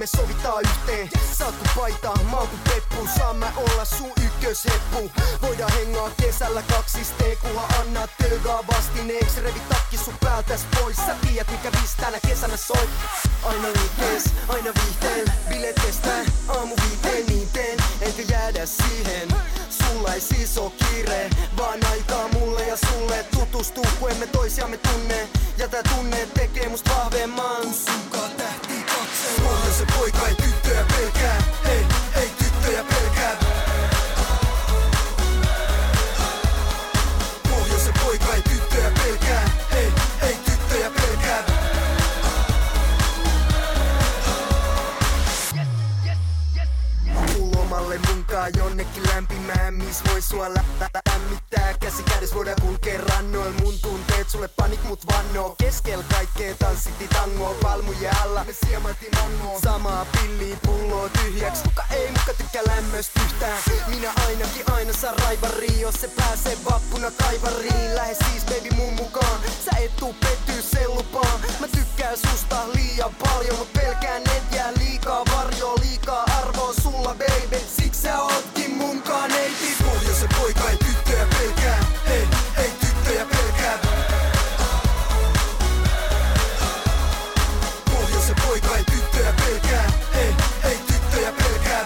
sovitaan yhteen. Saat kun paitaa, mä oon kun peppu. Saan mä olla sun ykkösheppu. Voidaan hengaa kesällä kaksisteen, kunhan annat töögaa vastineeks. Revi takki sun päältäs pois. Sä tiedät mikä vis tänä kesänä soi. Aina liikkees, aina viihteen. Bilet kestää aamu 5 niin teen. Enkö jäädä siihen? Sulla ei siis oo kiire, vaan aikaa mulle ja sulle tutustuu, kun emme toisiamme tunne. Ja tää tunne tekee musta vahvemman. Kun sunkaan tähtii katsellaan. Pohjoisen poika ei tyttöjä pelkää. Hei, ei tyttöjä pelkää. Pohjoisen poika ei tyttöjä pelkää. Hei, ei tyttöjä pelkää. Lomalle munkaan jonnekin lämpimään, miss voi sua lämmittää. Käsi kädessä voidaan kulkee rannoil. Mun tunteet sulle panik mut vannoo. Keskel kaikkea tanssitti tangoa. Palmuja alla me siemantin mangoa. Samaa pilliä pulloa tyhjäks. Kuka ei muka tykkää lämmöstä yhtään. Minä ainakin aina saa raivariin. Jos se pääsee vappuna kaivariin. Lähe siis baby mun mukaan. Sä et tuu pettyy sen lupaan. Mä tykkään susta liian paljon, mut pelkään et jää liikaa varjoa. Liikaa arvoa sulla baby. Siksi sä ootkin munkaan neiti. Pohjoisen poika ei tyttöjä pelkää. Hei, ei tyttöjä pelkää. Pohjoisen poika ei tyttöjä pelkää. Hei, ei tyttöjä pelkää.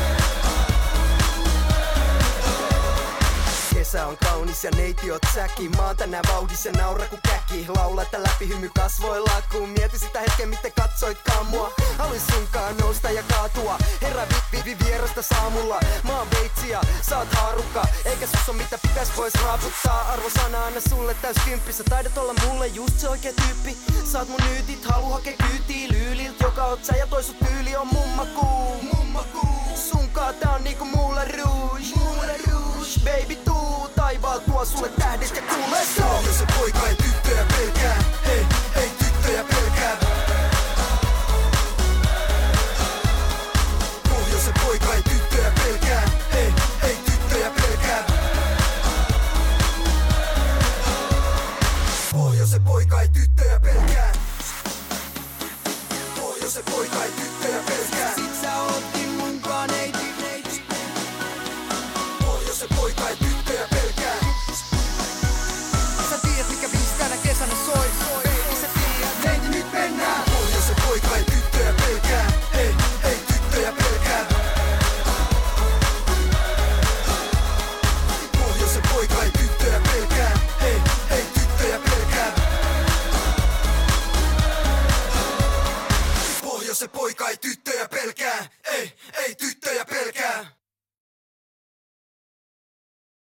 Kesä on kaunis ja neiti oot säkin. Mä oon tänään vauhdis ja naura ku käki. Laulata läpi hymy kasvoilla, kun mieti sitä hetken miten katsoitkaan mua. Haluis sunkaan nousta ja kaatua. Herra vierasta saamulla. Mä oon veitsi ja sä oot haarukka. Eikä sus on mitä pitäis pois raaputtaa. Arvosana anna sulle täys 10. Sä taidat olla mulle just se oikea tyyppi. Saat mun nyytit, halu hakee kyytii lyylilt. Joka oot sä ja toi sut tyyli on mummakuu. Sunkaan tää on niinku Moulin Rouge. Baby tuu, taivaal tuo sulle tähdet ja kuulee.